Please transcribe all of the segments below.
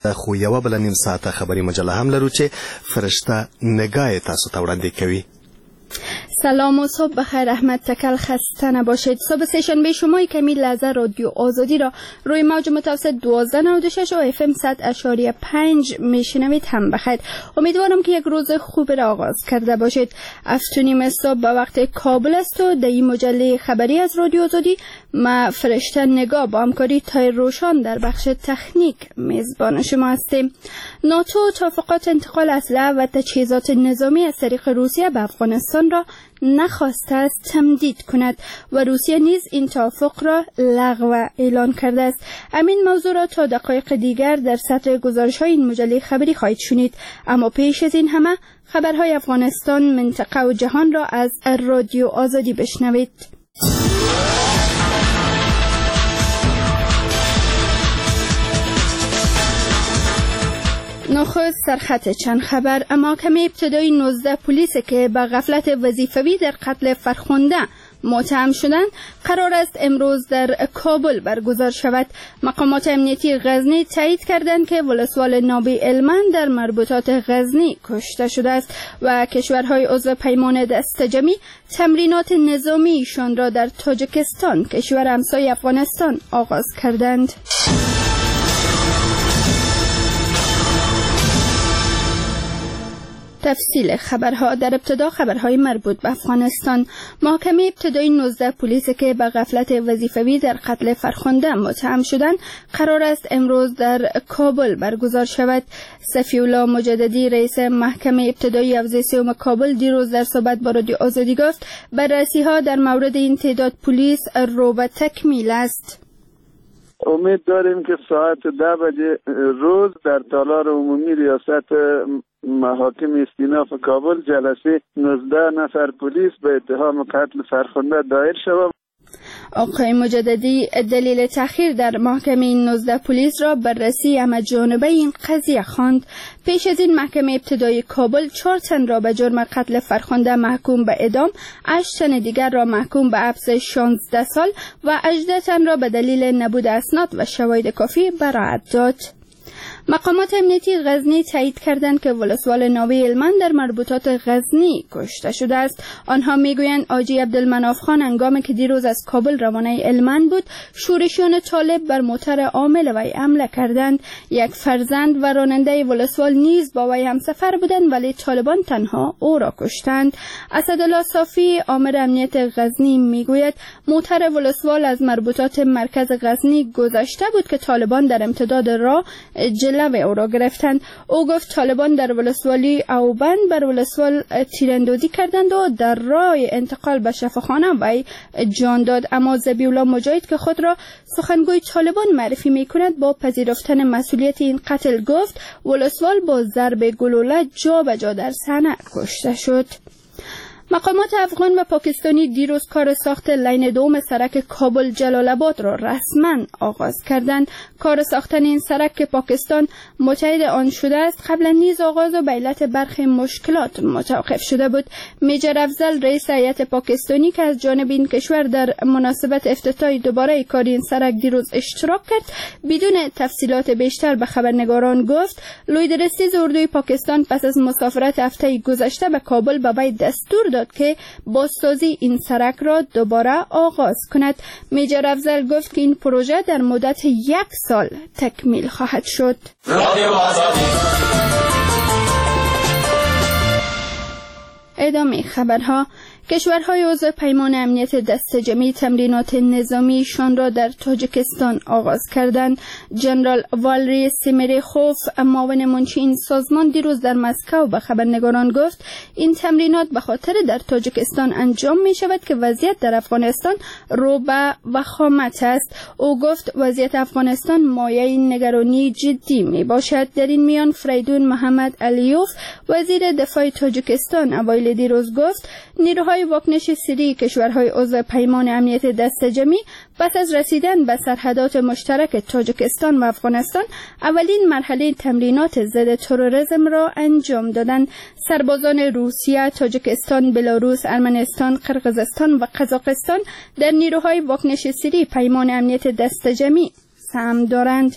خو یوه بله نیم ساعته خبري مجله هم لرو چې فرشته نگاه تاسو ته وړاندې کوي. سلام و صبح بخیر. احمد تکل خسته نباشید. صبح سه‌شنبه شما کمی لحظه رادیو آزادی را روی موج متوسط 1296 و اف ام 100.5 میشنوید. هم بخیر. امیدوارم که یک روز خوب را آغاز کرده باشید. 7:30 صبح به وقت کابل است و در این مجله خبری از رادیو آزادی ما فرشته نگاه با همکاری تای روشان در بخش تکنیک میزبان شما هستیم. ناتو توافقات انتقال اسلحه و تجهیزات نظامی از طریق روسیه به افغانستان را نخواسته است تمدید کند و روسیه نیز این توافق را لغو اعلان کرده است. همین موضوع را تا دقایق دیگر در سطر گزارش‌های این مجله خبری خواهید شنید، اما پیش از این همه خبرهای افغانستان، منطقه و جهان را از رادیو آزادی بشنوید. نخست سرخط چند خبر. محکمه ابتدایی 19 پلیس که به غفلت وظیفوی در قتل فرخنده متهم شدند قرار است امروز در کابل برگزار شود. مقامات امنیتی غزنی تایید کردند که ولسوال نابی علمن در مربوطات غزنی کشته شده است و کشورهای عضو پیمان دستجمعی تمرینات نظامیشان را در تاجیکستان، کشور همسایه افغانستان، آغاز کردند. تفصیل خبرها. در ابتدا خبرهای مربوط به افغانستان. محکمه ابتدایی 19 پلیس که به غفلت وظیفوی در قتل فرخنده متهم شدند قرار است امروز در کابل برگزار شود. صفی‌الله مجددی رئیس محکمه ابتدایی حوزه سوم کابل دیروز در صحبت با رادیو آزادی گفت بررسی‌ها در مورد این تعداد پلیس رو به تکمیل است. امید داریم که ساعت 10 بجه روز در تالار عمومی ریاست محاکم استیناف کابل جلسه 19 نفر پلیس به اتهام قتل فرخنده دایر شود. آقای مجددی دلیل تأخیر در محکمه این 19 پلیس را بررسی همه‌جانبه این قضیه خواند. پیش از این محکمه ابتدایی کابل 4 تن را به جرم قتل فرخنده محکوم به اعدام، 8 تن دیگر را محکوم به حبس 16 سال و 18 تن را به دلیل نبود اسناد و شواهد کافی براءت داد. مقامات امنیتی غزنی تایید کردند که ولسوال ناوی علمن در مربوطات غزنی کشته شده است. آنها میگویند حاجی عبدالمناف خان هنگامی که دیروز از کابل روانه علمن بود، شورشیان طالب بر موتر عامل وی حمله کردند. یک فرزند و راننده ولسوال نیز با وی همسفر بودند ولی طالبان تنها او را کشتند. اسدالله صافی آمر امنیت غزنی میگوید موتر ولسوال از مربوطات مرکز غزنی گذشته بود که طالبان در امتداد راه جلوه او را گرفتند. او گفت طالبان در ولسوالی اوبند بر ولسوال تیراندازی کردند و در راه انتقال به شفاخانه وی جان داد. اما ذبیح‌الله مجاهد که خود را سخنگوی طالبان معرفی می‌کند با پذیرفتن مسئولیت این قتل گفت ولسوال با ضرب گلوله جا به جا در صحنه کشته شد. مقامات افغان و پاکستانی دیروز کار ساخت لین دوم سرک کابل جلال آباد را رسما آغاز کردند. کار ساختن این سرک که پاکستان متحد آن شده است قبلا نیز آغاز و به علت برخی مشکلات متوقف شده بود. میجر افضل رئیس هیئت پاکستانی که از جانب این کشور در مناسبت افتتاح دوباره کار این سرک دیروز اشتراک کرد، بدون تفصیلات بیشتر به خبرنگاران گفت لویدرستیز اردوی پاکستان پس از مسافرت هفته گذشته به کابل به وی دستور داد که بازسازی این سرک را دوباره آغاز کند. میجر افضل گفت که این پروژه در مدت 1 سال تکمیل خواهد شد. ادامه خبرها. کشورهای عضو پیمان امنیت دستجمعی تمرینات نظامیشان را در تاجیکستان آغاز کردند. جنرال والری سیمریخوف معاون منشی این سازمان دیروز در مسکو به خبرنگاران گفت این تمرینات به خاطر در تاجیکستان انجام می شود که وضعیت در افغانستان رو به وخامت است. او گفت وضعیت افغانستان مایه نگرانی جدی می باشد. در این میان فریدون محمد علیوف وزیر دفاع تاجیکستان اوایل دیروز گفت نیروهای واکنش سری کشورهای عضو پیمان امنیت دستجمعی پس از رسیدن به سرحدات مشترک تاجیکستان و افغانستان اولین مرحله تمرینات ضد تروریسم را انجام دادند. سربازان روسیه، تاجیکستان، بلاروس، ارمنستان، قرقیزستان و قزاقستان در نیروهای واکنش سری پیمان امنیت دستجمعی سهم دارند.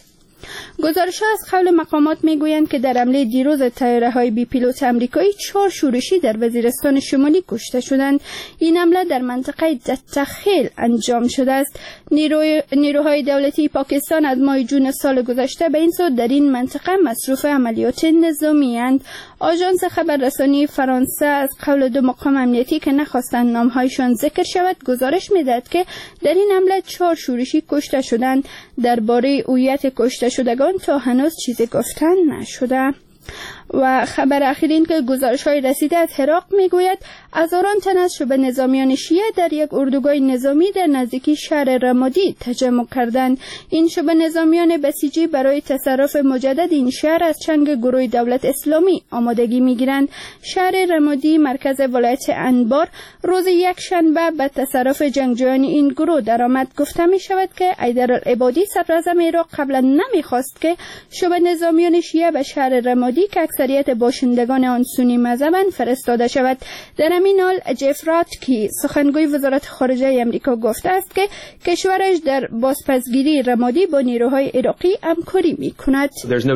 گزارش‌ها از قول مقامات میگویند که در حمله دیروز طیاره‌های بی پیلوت آمریکایی 4 شورشی در وزیرستان شمالی کشته شدند. این حمله در منطقه دتخیل انجام شده است. نیروهای دولتی پاکستان از ماه جون سال گذشته به این سو در این منطقه مصروف عملیات نظامی اند. آژانس خبررسانی فرانسه از قول 2 مقام امنیتی که نخواستند نام‌هایشان ذکر شود گزارش می‌دهد که در این حمله 4 شورشی کشته شدند. درباره هویت کشته شدگان تا هنوز چیزی گفتن نشده. و خبر اخیر این که گزارش‌های رسیده از عراق میگوید هزاران تن از شبه نظامیان شیعه در یک اردوگاه نظامی در نزدیکی شهر رمادی تجمع کردند. این شبه نظامیان بسیجی برای تصرف مجدد این شهر از چنگ گروه دولت اسلامی آمادگی میگیرند. شهر رمادی مرکز ولایت انبار روز یک شنبه به تصرف جنگجویان این گروه درآمد. گفته می شود که حیدرالعبادی صدراعظم عراق قبلا نمیخواست که شبه نظامیان شیعه به شهر رمادی که اکثریت باشندگان آن سنی مذهبند فرستاده شود. در همین حال جف راتکی سخنگوی وزارت خارجه آمریکا گفته است که کشورش در بازپسگیری رمادی با نیروهای عراقی همکاری می‌کند.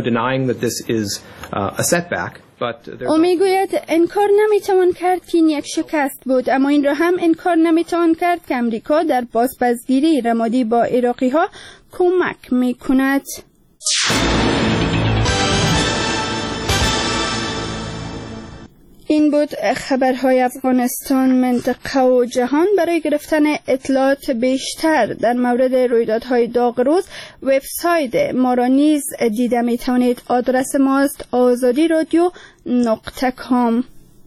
او میگوید انکار نمیتوان کرد که این یک شکست بود، اما این را هم انکار نمیتوان کرد که امریکا در بازپسگیری رمادی با عراقی ها کمک میکند. این بود خبرهای افغانستان، منطقه و جهان. برای گرفتن اطلاعات بیشتر در مورد رویدادهای داغ روز وبسایت ما را نیز دیده می توانید. آدرس ما است azadiradio.com.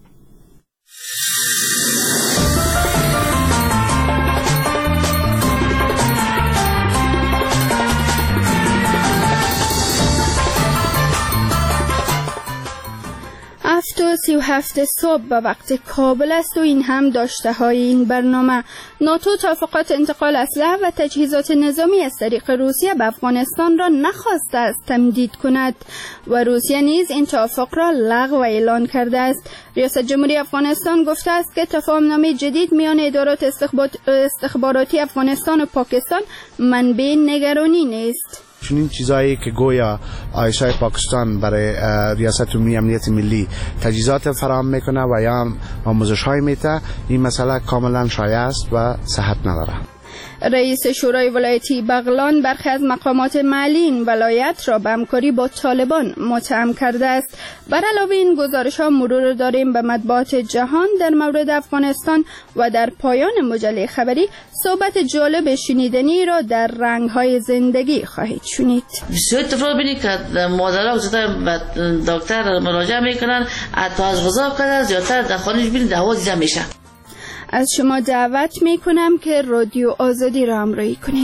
هفت و 37 صبح به وقت کابل است و این هم داشته های این برنامه. ناتو توافقات انتقال اسلحه و تجهیزات نظامی از طریق روسیه به افغانستان را نخواسته است تمدید کند و روسیه نیز این توافق را لغو اعلان کرده است. ریاست جمهوری افغانستان گفته است که تفاهم‌نامه جدید میان ادارات استخباراتی افغانستان و پاکستان منبع نگرانی نیست. چنین چیزایی که گویا آیسای پاکستان برای ریاست عمومی امنیت ملی تجهیزات فراهم میکنه و یا آموزش های میده، این مسئله کاملا شایع است و صحت نداره. رئیس شورای ولایتی بغلان برخی از مقامات محلی این ولایت را به همکاری با طالبان متهم کرده است. بر علاوه این گزارش‌ها مرور داریم به مطبوعات جهان در مورد افغانستان و در پایان مجله خبری صحبت جالب شنیدنی را در رنگ‌های زندگی خواهید شنید. بسیار اتفاق بینید که مادرها به دکتر مراجعه میکنن، حتی از غذا کنن زیادتر در خانه‌اش بینید دعوا دیده میشه. از شما دعوت می کنم که رادیو آزادی را همراهی کنید.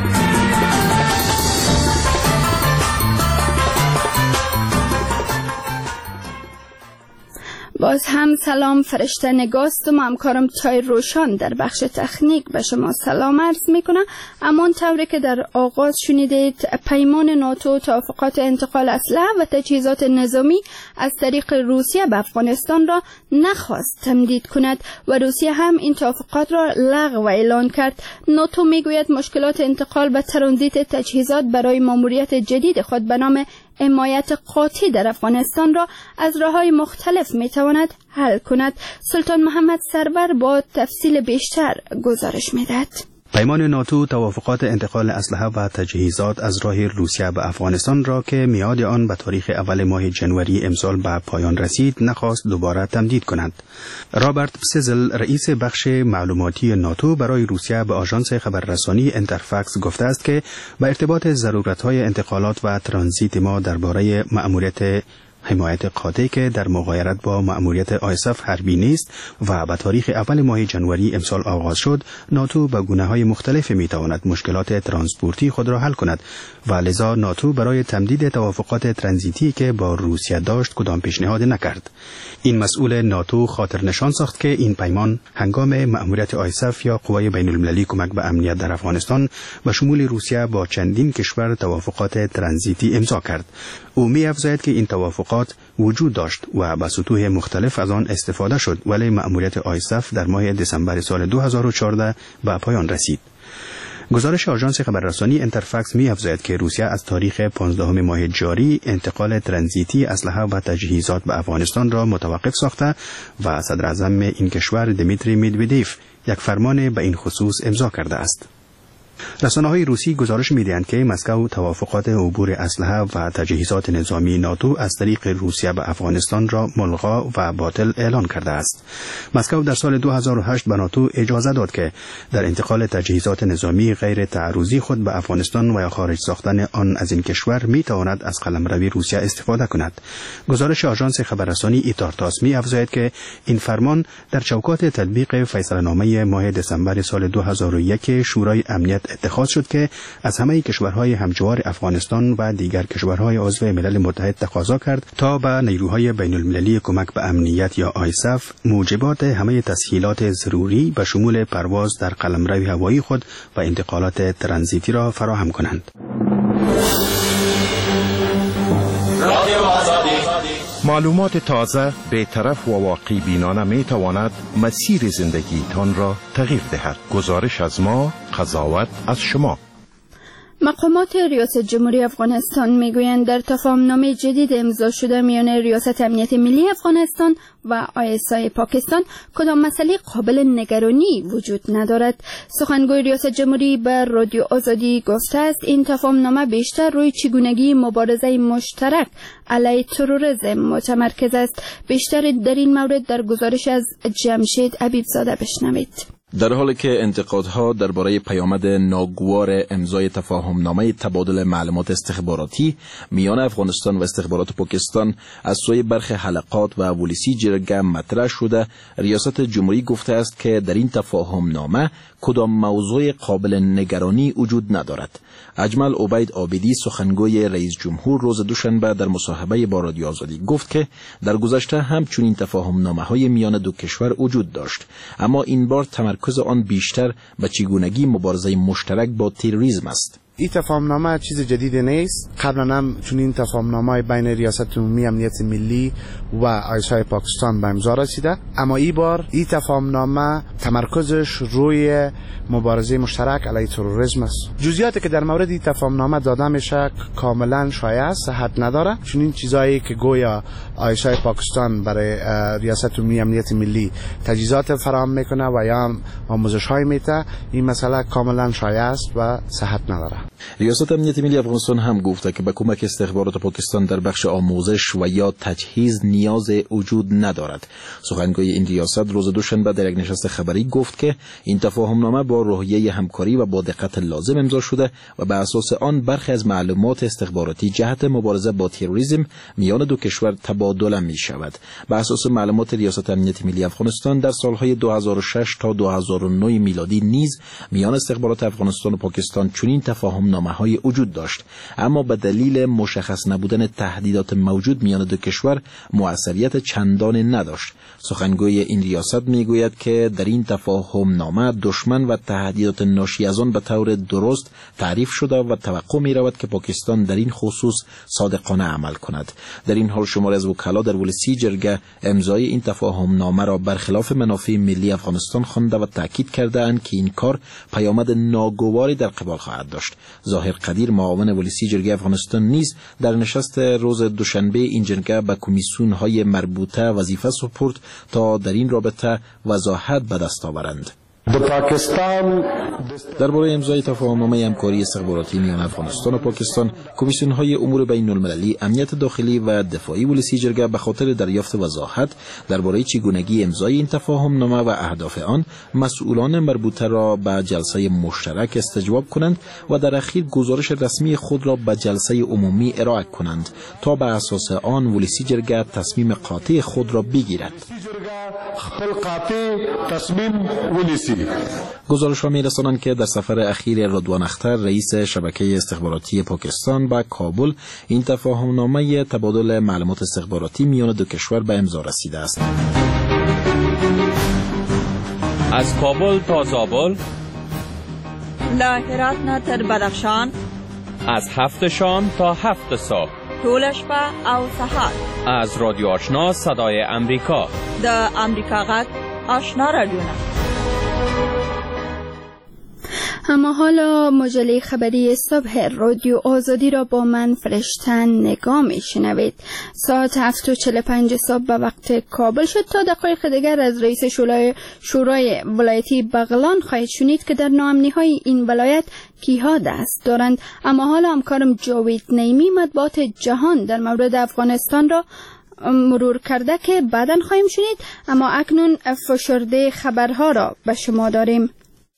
باز هم سلام، فرشته نگاست و همکارم تای روشان در بخش تکنیک به شما سلام عرض می کنم. اما طوری که در آغاز شنیدید، پیمان ناتو توافقات انتقال اسلحه و تجهیزات نظامی از طریق روسیه به افغانستان را نخواست تمدید کند و روسیه هم این توافقات را لغو اعلان کرد. ناتو میگوید مشکلات انتقال و ترانزیت تجهیزات برای ماموریت جدید خود به نام حمایت قاطع در افغانستان را از راه‌های مختلف میتواند حل کند. سلطان محمد سرور با تفصیل بیشتر گزارش میدهد. پیمان ناتو توافقات انتقال اسلحه و تجهیزات از راه روسیه به افغانستان را که میعاد آن به تاریخ اول ماه جنوری امسال به پایان رسید نخواست دوباره تمدید کند. رابرت سیزل رئیس بخش معلوماتی ناتو برای روسیه به آژانس خبررسانی انترفاکس گفته است که به ارتباط ضرورت‌های انتقالات و ترانزیت ما درباره مأموریت حمایت قاطع که در مغایرت با مأموریت آیساف حربی نیست و به تاریخ اول ماه جنوری امسال آغاز شد، ناتو به گونه‌های مختلف می‌تواند مشکلات ترانسپورتی خود را حل کند و لذا ناتو برای تمدید توافقات ترانزیتی که با روسیه داشت کدام پیشنهاد نکرد. این مسئول ناتو خاطر نشان ساخت که این پیمان هنگام مأموریت آیساف یا قوای بین‌المللی کمک به امنیت در افغانستان و شمول روسیه با چندین کشور توافقات ترانزیتی امضا کرد. او می‌افزاید که این توافقات وجود داشت و به سطوح مختلف از آن استفاده شد، ولی مأموریت آیساف در ماه دسامبر سال 2014 به پایان رسید. گزارش آژانس خبررسانی انترفکس می‌افزاید که روسیه از تاریخ 15 ماه جاری انتقال ترانزیتی اسلحه و تجهیزات به افغانستان را متوقف ساخته و صدر اعظم این کشور دمیتری مدودیف یک فرمان به این خصوص امضا کرده است. رسانه‌های روسی گزارش می‌دهند که مسکو توافقات عبور اسلحه و تجهیزات نظامی ناتو از طریق روسیه به افغانستان را ملغا و باطل اعلان کرده است. مسکو در سال 2008 به ناتو اجازه داد که در انتقال تجهیزات نظامی غیر تعرضی خود به افغانستان و یا خارج ساختن آن از این کشور می‌تواند از قلمروی روسیه استفاده کند. گزارش آژانس خبررسانی ایتارتاس می‌افزاید که این فرمان در چوکات تطبیق فیصله‌نامه ماه دسامبر سال 2001 شورای امنیت اتخاذ شد که از همه کشورهای همجوار افغانستان و دیگر کشورهای عضو ملل متحد تقاضا کرد تا به نیروهای بین المللی کمک به امنیت یا آیسف موجبات همه تسهیلات ضروری به شمول پرواز در قلمرو هوایی خود و انتقالات ترانزیتی را فراهم کنند. معلومات تازه، بی‌طرف و واقعی بینانه می تواند مسیر زندگی تان را تغییر دهد. گزارش از ما، قضاوت از شما. مقامات ریاست جمهوری افغانستان میگویند در تفاهمنامه جدید امضا شده میان ریاست امنیت ملی افغانستان و ISI پاکستان کدام مسئله قابل نگرانی وجود ندارد. سخنگوی ریاست جمهوری به رادیو آزادی گفته است این تفاهمنامه بیشتر روی چگونگی مبارزه مشترک علیه تروریسم متمرکز است. بیشتر در این مورد در گزارش از جمشید حبیبزاده بشنوید. در حالی که انتقادها درباره پیامد ناگوار امضای تفاهمنامه تبادل معلومات استخباراتی میان افغانستان و استخبارات پاکستان از سوی برخی حلقات و ولیسی جرگه مطرح شده، ریاست جمهوری گفته است که در این تفاهمنامه کدام موضوع قابل نگرانی وجود ندارد. اجمل عبید عابدی سخنگوی رئیس جمهور روز دوشنبه در مصاحبه با رادیو آزادی گفت که در گذشته هم چنین تفاهمنامه‌های میان دو کشور وجود داشت، اما این بار تمرکز آن بیشتر به چگونگی مبارزه مشترک با تروریسم است. این تفاهمنامه چیز جدید نیست. قبلا هم چنین تفاهمنامه بین ریاست عمومی امنیت ملی و ISI پاکستان به امضا رسیده، اما این بار این تفاهمنامه تمرکزش روی مبارزه مشترک علیه تروریسم است. جزئیاتی که در مورد این تفاهمنامه داده میشه کاملا شایع است، صحت نداره. چنین چیزایی که گویا ISI پاکستان برای ریاست عمومی امنیت ملی تجهیزات فراهم میکنه و یا آموزش‌های میده، این مسئله کاملا شایع است و صحت نداره. ریاست امنیت ملی افغانستان هم گفته که به کمک استخبارات پاکستان در بخش آموزش و یا تجهیز نیاز وجود ندارد. سخنگوی این ریاست روز دوشنبه در یک نشست خبری گفت که این تفاهمنامه با روحیه همکاری و با دقت لازم امضا شده و به اساس آن برخی از معلومات استخباراتی جهت مبارزه با تروریسم میان دو کشور تبادل می شود. به اساس معلومات ریاست امنیت ملی افغانستان در سالهای 2006 تا 2009 میلادی نیز میان استخبارات افغانستان و پاکستان چنین تفاهمنامه‌های وجود داشت، اما به دلیل مشخص نبودن تهدیدات موجود میان دو کشور مؤثریت چندان نداشت. سخنگوی این ریاست میگوید که در این تفاهمنامه دشمن و تهدیدات ناشی از آن به طور درست تعریف شده و توقع می رود که پاکستان در این خصوص صادقانه عمل کند. در این حال شماری از وکلا در ولیسی جرگه امضای این تفاهمنامه را برخلاف منافع ملی افغانستان خوانده و تاکید کرده‌اند که این کار پیامد ناگواری در قبال خواهد داشت. ظاهر قدیر معاون ولیسی جرگه افغانستان نیز در نشست روز دوشنبه این جرگه به کمیسیون‌های مربوطه وظیفه سپرد تا در این رابطه وضاحت به دست آورند. درباره امضای تفاهمنامه همکاری استخباراتی میان افغانستان و پاکستان، کمیسیون‌های امور بین المللی، امنیت داخلی و دفاعی ولیسی جرگه به خاطر دریافت وضاحت درباره چگونگی امضای این تفاهمنامه و اهداف آن مسئولان مربوطه را به جلسه مشترک استجواب کنند و در اخیر گزارش رسمی خود را به جلسه عمومی ارائه کنند تا به اساس آن ولیسی جرگه تصمیم قاطع خود را بگیرد. گزارش‌ها می‌رسانند که در سفر اخیر رضوان اختر رئیس شبکه استخباراتی پاکستان به کابل این تفاهمنامه تبادل معلومات استخباراتی میان دو کشور به امضا رسیده است. از کابل تا زابل، له هرات نه تر بدخشان، از 7 شام تا 7 صبح، ټول شپه او سهار، از رادیو آشنا صدای امریکا، د امریکا غږ آشنا رادیو. اما حالا مجله خبری صبح رادیو آزادی را با من فرشته نگاه میشنوید. ساعت 7:45 صبح به وقت کابل شد. تا دقایق دیگر از رئیس شورای ولایتی بغلان خواهید شنید که در ناامنی‌های این ولایت کیها دست دارند. اما حالا همکارم جاوید نعیمی مطبوعات جهان در مورد افغانستان را مرور کرده که بعداً خواهیم شنید. اما اکنون فشرده خبرها را به شما داریم.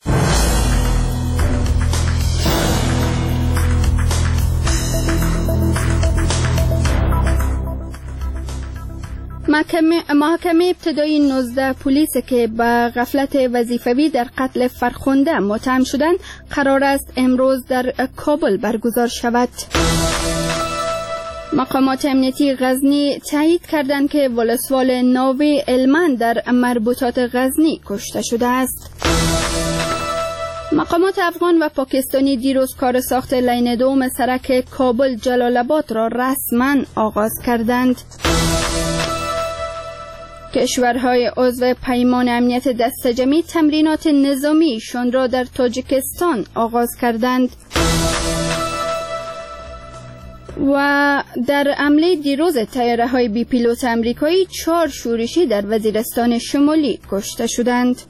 محکمه ابتدایی 19 پلیس که به غفلت وظیفوی در قتل فرخنده متهم شدند قرار است امروز در کابل برگزار شود. مقامات امنیتی غزنی تایید کردند که ولسوال ناوی علما در مربوطات غزنی کشته شده است. مقامات افغان و پاکستانی دیروز کار ساخت لین دوم سرک کابل جلال آباد را رسما آغاز کردند. کشورهای عضو پیمان امنیت دسته‌جمعی تمرینات نظامیشان را در تاجیکستان آغاز کردند. و در حمله دیروز طیاره‌های بی پیلوت آمریکایی 4 شورشی در وزیرستان شمالی کشته شدند.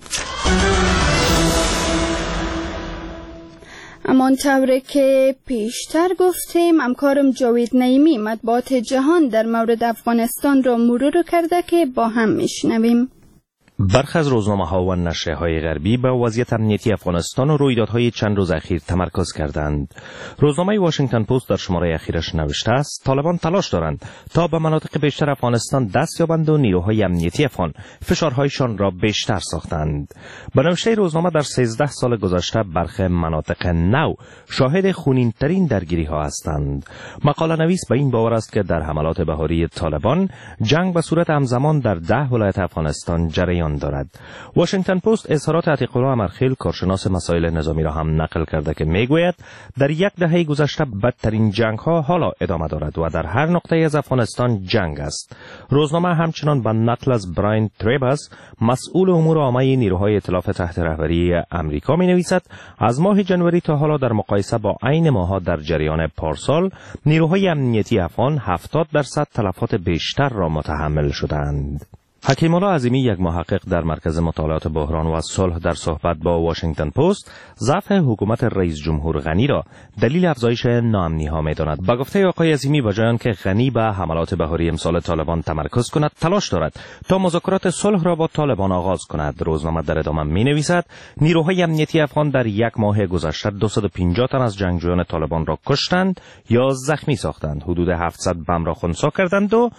همانطور که پیشتر گفتیم همکارم جاوید نعیمی مطبوعات جهان در مورد افغانستان را مرور کرده که با هم میشنویم. برخی از روزنامه‌ها و نشریه‌های غربی به وضعیت امنیتی افغانستان و رویدادهای چند روز اخیر تمرکز کردند. روزنامه واشنگتن پست در شماره اخیرش نوشته است طالبان تلاش دارند تا به مناطق بیشتر افغانستان دست یابند و نیروهای امنیتی افغان فشارهایشان را بیشتر ساختند. به نوشته روزنامه در 13 سال گذشته برخی مناطق نو شاهد خونین‌ترین درگیری‌ها هستند. مقاله نویس به این باور است که در حملات بهاری طالبان جنگ به صورت همزمان در 10 ولایت افغانستان جریان دارد. واشنگتن پست اظهارات عتیق الله امرخیل کارشناس مسائل نظامی را هم نقل کرده که میگوید در 10 دهه گذشته بدترین جنگ ها حالا ادامه دارد و در هر نقطه از افغانستان جنگ است. روزنامه همچنان به نقل از براین تریباس مسئول امور عامه نیروهای ائتلاف تحت رهبری امریکا می نویسد از ماه جنوری تا حالا در مقایسه با عین ماه‌ها در جریان پارسال نیروهای امنیتی افغان 70% تلفات بیشتر را متحمل شدند. حکیم الله عظیمی یک محقق در مرکز مطالعات بحران و صلح در صحبت با واشنگتن پست ضعف حکومت رئیس جمهور غنی را دلیل افزایش ناامنی‌ها می‌داند. با گفته آقای عظیمی به جای آنکه غنی به حملات بهاری امسال طالبان تمرکز کند تلاش دارد تا مذاکرات صلح را با طالبان آغاز کند. روزنامه در ادامه می‌نویسد نیروهای امنیتی افغان در 1 ماه گذشته 250 تن از جنگجویان طالبان را کشتند یا زخمی ساختند، حدود 700 بم را خنثی کردند و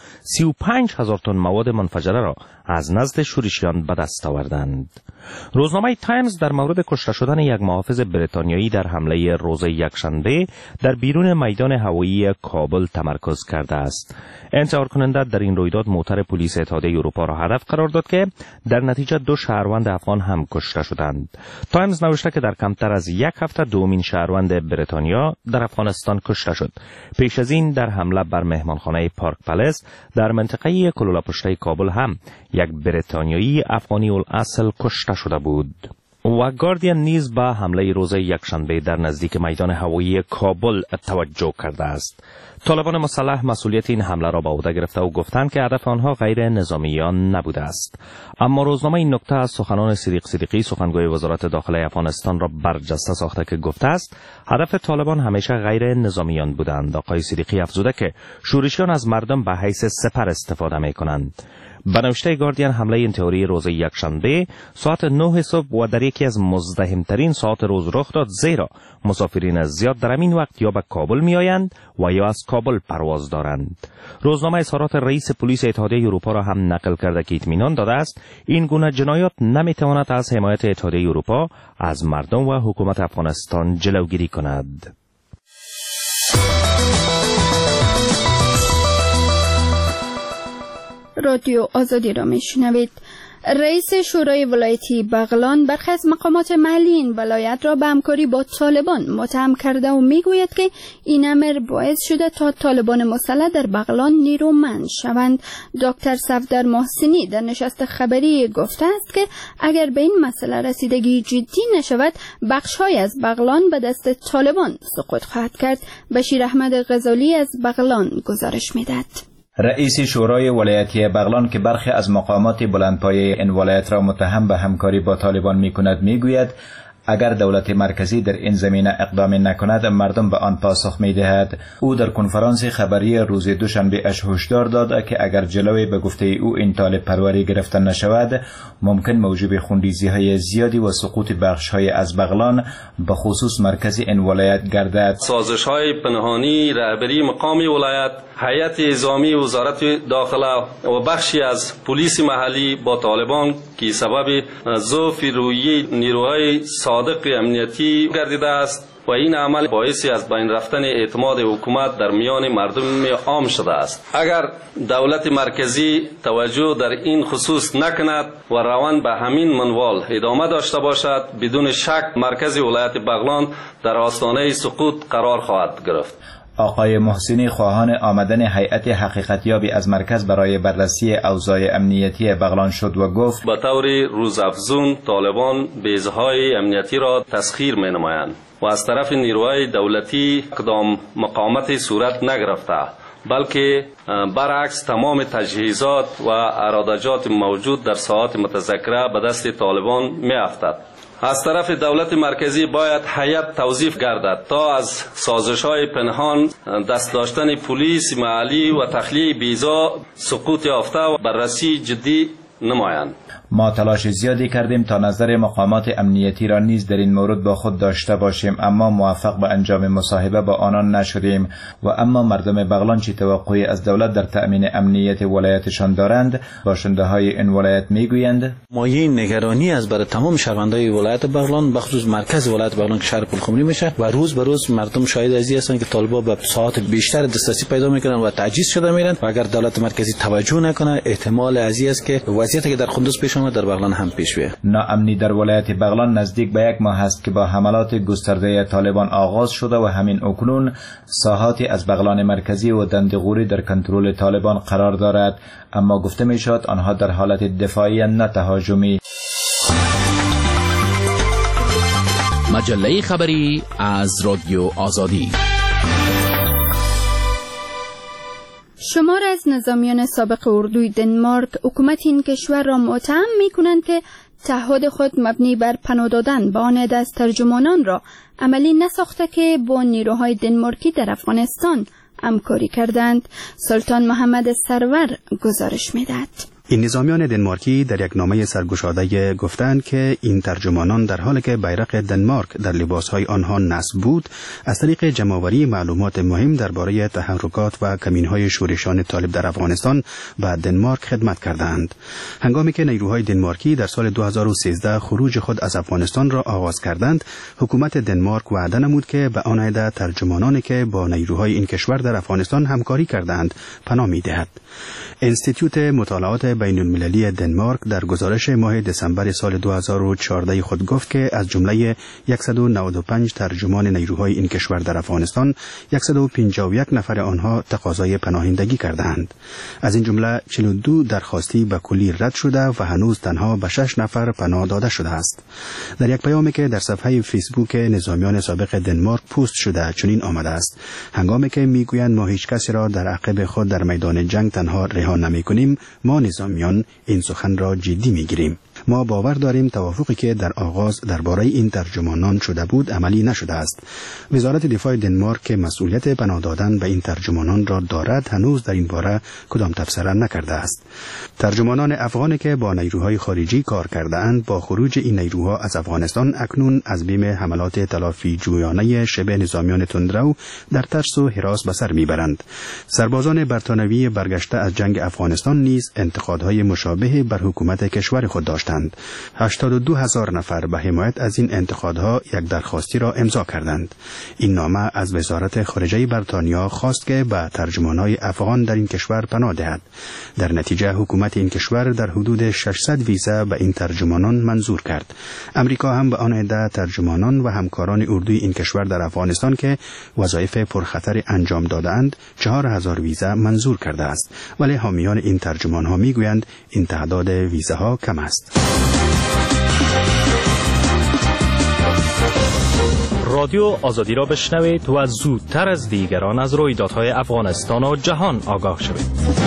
35000 تن مواد منفجره را از نزد شورشیان به دست آوردند. روزنامه تایمز در مورد کشته شدن یک محافظ بریتانیایی در حمله روز یکشنبه در بیرون میدان هوایی کابل تمرکز کرده است. انتشار کننده در این رویداد موتر پلیس اتحادیه اروپا را هدف قرار داد که در نتیجه 2 شهروند افغان هم کشته شدند. تایمز نوشته که در کمتر از 1 هفته دومین شهروند بریتانیا در افغانستان کشته شد. پیش از این در حمله بر مهمانخانه پارک پلس در منطقه کلولاپشته کابل هم یک بریتانیایی افغانی الاصل کشته شده بود. و گاردین نیز به حمله روز یکشنبه در نزدیک میدان هوایی کابل توجه کرده است. طالبان مسلح مسئولیت این حمله را به عهده گرفته و گفتند که هدف آنها غیر نظامیان نبوده است. اما روزنامه این نکته از سخنان صدیقی سخنگوی وزارت داخله افغانستان را برجسته ساخته که گفته است هدف طالبان همیشه غیر نظامیان بودند. آقای صدیقی افزوده که شورشیان از مردم به حیث سپر استفاده می‌کنند. به نوشته گاردین حمله انتحاری روز یکشنبه ساعت 9 صبح و در یکی از مزدحمترین ساعت روز رخ داد، زیرا مسافرین زیاد در همین وقت یا به کابل می آیند و یا از کابل پرواز دارند. روزنامه اظهارات رئیس پلیس اتحادیه اروپا را هم نقل کرده که اطمینان داده است این گونه جنایات نمی تواند از حمایت اتحادیه اروپا از مردم و حکومت افغانستان جلوگیری کند. رادیو آزادی را میشنوید. رئیس شورای ولایتی بغلان برخی از مقامات محلی این ولایت را به همکاری با طالبان متهم کرده و میگوید که این امر باعث شده تا طالبان مسلح در بغلان نیرومند شوند. دکتر صفدر محسنی در نشست خبری گفته است که اگر به این مسئله رسیدگی جدی نشود بخش‌های از بغلان به دست طالبان سقوط خواهد کرد. بشیر احمد غزالی از بغلان گزارش می‌دهد. رئیس شورای ولایتی بغلان که برخی از مقامات بلندپایه این ولایت را متهم به همکاری با طالبان می‌کند میگوید اگر دولت مرکزی در این زمینه اقدام نکند مردم به آن پاسخ می‌دهد. او در کنفرانس خبری روز دوشنبه هشدار داد که اگر جلوی به گفته او این طالب پروری گرفته نشود ممکن موجب خونریزی‌های زیادی و سقوط بخش‌های از بغلان به خصوص مرکز این ولایت گردد. سازش‌های پنهانی رهبری مقام ولایت، هیئت نظامی وزارت داخله و بخشی از پلیس محلی با طالبان که سبب ضعف روحیه نیروهای صادق امنیتی گردیده است و این عمل باعثی از بین رفتن اعتماد حکومت در میان مردم عام شده است. اگر دولت مرکزی توجه در این خصوص نکند و روند به همین منوال ادامه داشته باشد بدون شک مرکز ولایت بغلان در آستانه سقوط قرار خواهد گرفت. آقای محسنی خواهان آمدن هیئت حقیقتیابی از مرکز برای بررسی اوضاع امنیتی بغلان شد و گفت به طور روزافزون طالبان بیضهای امنیتی را تسخیر می نمایند و از طرف نیروهای دولتی اقدام مقاومت صورت نگرفته بلکه برعکس تمام تجهیزات و ارادجات موجود در ساحات متذکره به دست طالبان می افتد. از طرف دولت مرکزی باید هیئت توظیف گردد تا از سازش‌های پنهان، دست داشتن پلیس محلی و تخلیه بیضا سقوط یافته و بررسی جدی نمایند. ما تلاش زیادی کردیم تا نظر مقامات امنیتی را نیز در این مورد با خود داشته باشیم اما موفق به انجام مصاحبه با آنان نشدیم و اما مردم بغلان چه توقعی از دولت در تأمین امنیت ولایتشان دارند؟ باشنده های این ولایت میگویند مایه نگرانی از برای تمام شهروندان ولایت بغلان بخصوص مرکز ولایت بغلان که شهر پلخمری میشه و روز به روز مردم شاهد ازی هستند که طالبان به ساعات بیشتر دسترسی پیدا میکنن و تجهیز شده میرن و اگر دولت مرکزی توجه نکنه احتمال ازی است که وضعیتی که در قندوز پیش در بغلان هم پیش بیاد. ناامنی در ولایت بغلان نزدیک به 1 ماه است که با حملات گسترده طالبان آغاز شده و همین اکنون ساحاتی از بغلان مرکزی و دندغوری در کنترل طالبان قرار دارد اما گفته می شود آنها در حالت دفاعی نه تهاجمی. مجله خبری از رادیو آزادی. شمار از نظامیان سابق اردوی دنمارک حکومت این کشور را متهم می‌کنند که تعهد خود مبنی بر پناه دادن به آن عده از ترجمانان را عملی نساخته که با نیروهای دنمارکی در افغانستان همکاری کردند. سلطان محمد سرور گزارش می‌دهد. این نظامیان دنمارکی در یک نامه سرگشاده گفتند که این ترجمانان در حالی که بیرق دنمارک در لباسهای آنها نصب بود از طریق جمع‌آوری معلومات مهم درباره تحرکات و کمین‌های شورشیان طالب در افغانستان به دنمارک خدمت کردند. هنگامی که نیروهای دنمارکی در سال 2013 خروج خود از افغانستان را آغاز کردند، حکومت دنمارک وعده نمود که به آن عده ترجمانانی که با نیروهای این کشور در افغانستان همکاری کردند پناه می‌دهد. انستیتوت مطالعات بین المللی دنمارک در گزارش ماه دسامبر سال 2014 خود گفت که از جمله 195 ترجمان نیروهای این کشور در افغانستان 151 نفر آنها تقاضای پناهندگی کردند. از این جمله 42 درخواستی به کلی رد شده و هنوز تنها به 6 نفر پناه داده شده است. در یک پیامی که در صفحه فیسبوک نظامیان سابق دنمارک پست شده چنین آمده است: هنگامی که میگویند ما هیچ کسی را در عقب خود در میدان جنگ تنها رها نمی‌کنیم، ما نظامیان این سخن را جدی می‌گیریم. ما باور داریم توافقی که در آغاز درباره این ترجمانان شده بود عملی نشده است. وزارت دفاع دنمارک که مسئولیت پناه دادن به این ترجمانان را دارد هنوز در این باره کدام تبصره نکرده است. ترجمانان افغانی که با نیروهای خارجی کار کرده‌اند با خروج این نیروها از افغانستان اکنون از بیم حملات تلافی جویانه شبه نظامیان تندرو در ترس و هراس به سر میبرند. سربازان برتانوی برگشته از جنگ افغانستان نیز انتقادهای مشابه بر حکومت کشور خود داشتند. کردند. 82,000 نفر به حمایت از این انتقادها یک درخواستی را امضا کردند. این نامه از وزارت خارجه بریتانیا خواست که به ترجمانهای افغان در این کشور پناه دهد. در نتیجه حکومت این کشور در حدود 600 ویزا به این ترجمانان منظور کرد. امریکا هم به آن عده ترجمانان و همکاران اردوی این کشور در افغانستان که وظایف پرخطر انجام دادند 4,000 ویزا منظور کرده است، ولی حامیان این ترجمانها میگویند این تعداد ویزاها کم است. رادیو آزادی را بشنوید و زودتر از دیگران از رویدادهای افغانستان و جهان آگاه شوید.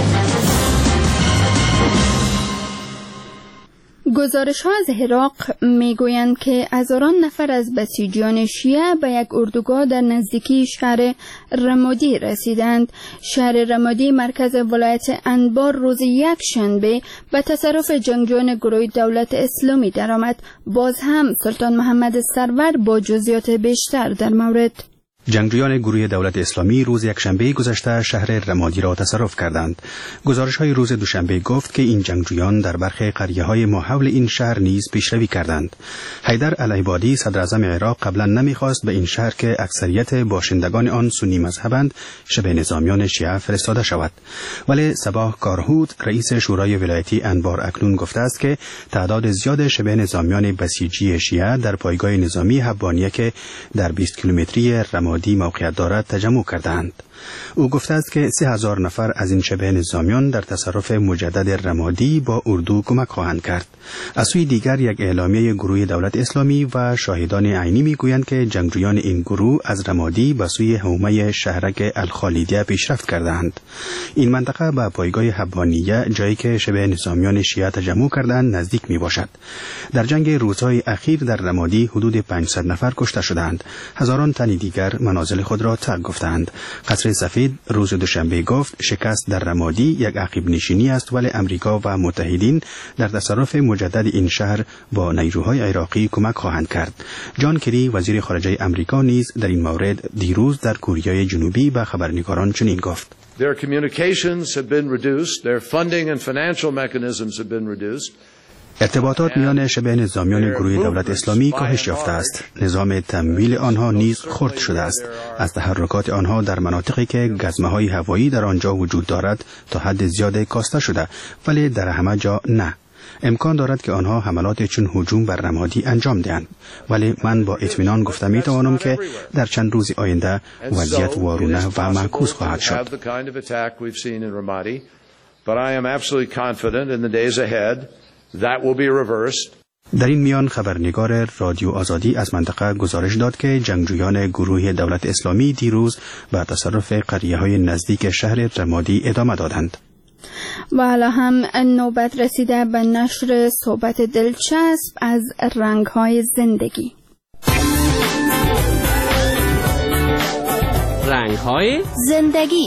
گزارش ها از عراق می گویند که هزاران نفر از بسیجیان شیعه به یک اردوگاه در نزدیکی شهر رمادی رسیدند. شهر رمادی مرکز ولایت انبار روز یک شنبه به تصرف جنگجویان گروه دولت اسلامی درآمد. باز هم سلطان محمد سرور با جزئیات بیشتر در مورد. جنگجویان گروه دولت اسلامی روز یکشنبه گذشته شهر رمادی را تصرف کردند. گزارش‌های روز دوشنبه گفت که این جنگجویان در برخی قریه‌های ماحول این شهر نیز پیشروی کردند. حیدر العبادی صدر اعظم عراق قبلا نمی‌خواست به این شهر که اکثریت باشندگان آن سنی مذهبند شبه نظامیان شیعه فرستاده شود. ولی صباح کارهود رئیس شورای ولایتی انبار اکنون گفته است که تعداد زیاد شبه نظامیان بسیجی شیعه در پایگاه نظامی حبانیه که در 20 کیلومتری رمادی موقعیت دارد تجمع کردند. او گفته است که 3,000 نفر از این شبه نظامیان در تصرف مجدد رمادی با اردو کمک خواهند کرد. از سوی دیگر یک اعلامیه گروه دولت اسلامی و شاهدان عینی میگویند که جنگجویان این گروه از رمادی به سوی حومه شهرک الخالیدیه پیشرفت کردند. این منطقه به پایگاه حبانیه جایی که شبه نظامیان شیعه تجمع کردند نزدیک می باشد. در جنگ روزهای اخیر در رمادی حدود 500 نفر کشته شدند. هزاران تن دیگر منازل خود را ترک گفتند. قصر سفید روز دوشنبه گفت شکست در رمادی یک عقب نشینی است، ولی امریکا و متحدین در تصرف مجدد این شهر با نیروهای عراقی کمک خواهند کرد. جان کری وزیر خارجه امریکا نیز در این مورد دیروز در کوریای جنوبی به خبرنگاران چنین گفت: Their communications have been reduced, their funding and financial mechanisms have been reduced. ارتباطات میان شبه نظامیان گروه دولت اسلامی کاهش یافته است. نظام تمویل آنها نیز خرد شده است. از تحرکات آنها در مناطقی که گزمه‌های هوایی در آنجا وجود دارد تا حد زیاد کاسته شده، ولی در همه جا نه. امکان دارد که آنها حملات چون هجوم بر رمادی انجام دهند، ولی من با اطمینان گفته می توانم که در چند روز آینده وضعیت وارونه و معکوس خواهد شد. در این میان خبرنگار رادیو آزادی از منطقه گزارش داد که جنگجویان گروه دولت اسلامی دیروز به تصرف قریه‌های نزدیک شهر رمادی ادامه دادند. و حالا هم نوبت رسیده به نشر صحبت دلچسب از رنگ‌های زندگی. رنگ‌های زندگی.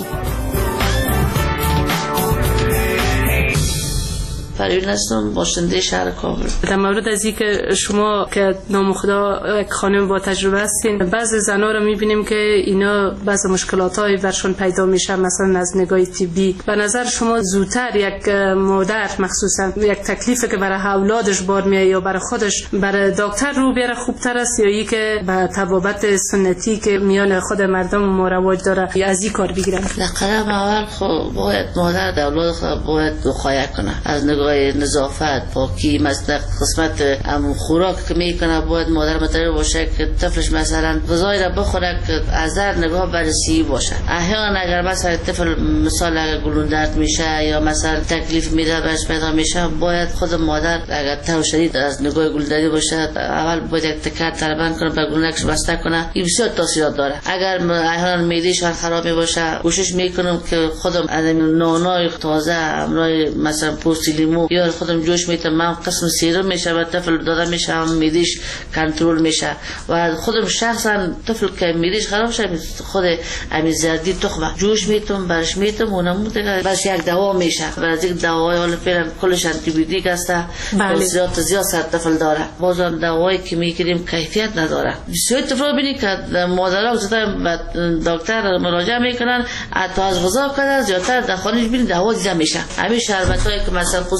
پروین هستم، باشنده شهر کابل. در مورد از اینکه شما که نام خدا یک خانم با تجربه هستین، بعضی زنها رو میبینیم که اینا بعضی مشکلاتایی برشون پیدا میشه، مثلا از نگاه طبی. به نظر شما زودتر یک مادر مخصوصا یک تکلیفی که برای اولادش بار میاد یا برای خودش برای دکتر رو بیاره خوبتر است یا ای که به طبابت سنتی که میان خود مردم ما رواج داره یا از این کار بگیرن؟ در قدم اول خب باید مادر در اولاد خود باید وقایه کنه از نگاه نظافت، پاکی، مثلا قسمت خوراک که میکنه باید مادر متوجه باشه که طفلش مثلا غذایی را بخوره که از در نگاه بررسی باشه. احیانا اگر مثلا طفل مثلا اگر گلون درد میشه یا مثلا تکلیف میده برش پیدا میشه، باید خود مادر اگر تو شدید از نگاه گلوندری باشه اول باید یک تکر تربند کنه به گلونکش بسته کنه. این بسیار تاثیرات داره. اگر احیانا معده‌ش خراب میشه کوشش میکنم که خودم از نانای تازه امرای مثلا پوست لیمو یا خودم جوش میتم من قسم سیرم میشه و طفل داده میشه میدیش کنترل میشه و خودم شخصا طفل که میدیش خراب شه خود همین زردی تخم جوش میتم برش میتم اونم بس یک دوا میشه و از یک دوای حالا فعلا کلش آنتی بیوتیک است. توصیات زیاد سر طفل داره. بازم دوایی که میگیریم کیفیت نداره. بسیار طفل ببینید که مادرها به دکتر مراجعه میکنن تا از غذا کردن زیادتر در خانه ببینید دوا دیده میشه. همین شربتایی که مثلا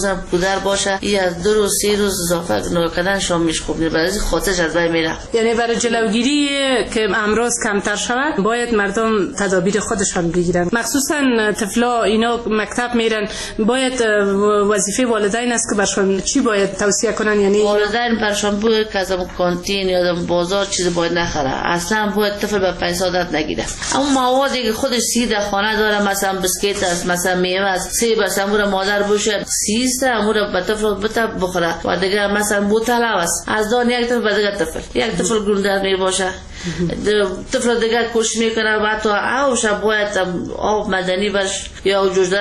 مثلا پودر باشه یا از 2 روز 3 روز اضافه نکردن شامش خوب نیست، برای خاطرش از بین میره. یعنی برای جلوگیری که امراض کمتر شود باید مردم تدابیر خودشان بگیرن، مخصوصا طفلا اینا مکتب میرن، باید وظیفه والدین است که برشون چی باید توصیه کنن؟ یعنی والدین برشون باید که از کانتین یا بازار چیز باید نخره، اصلا باید طفل به پیسه عادت نگیره. اما موادی که خودش سیده خانه داره، مثلا بسکیت است، مثلا میوه است، سیب است، امور مادر بوشه سیست امور به طفل بده بخوره و دیگه مثلا بوتل است، از دان یک طفل به دیگه طفل، یک طفل گونده می باشه، طفل دیگه کش میکنه و تو آوش باید آب مدنی برش یا جوجه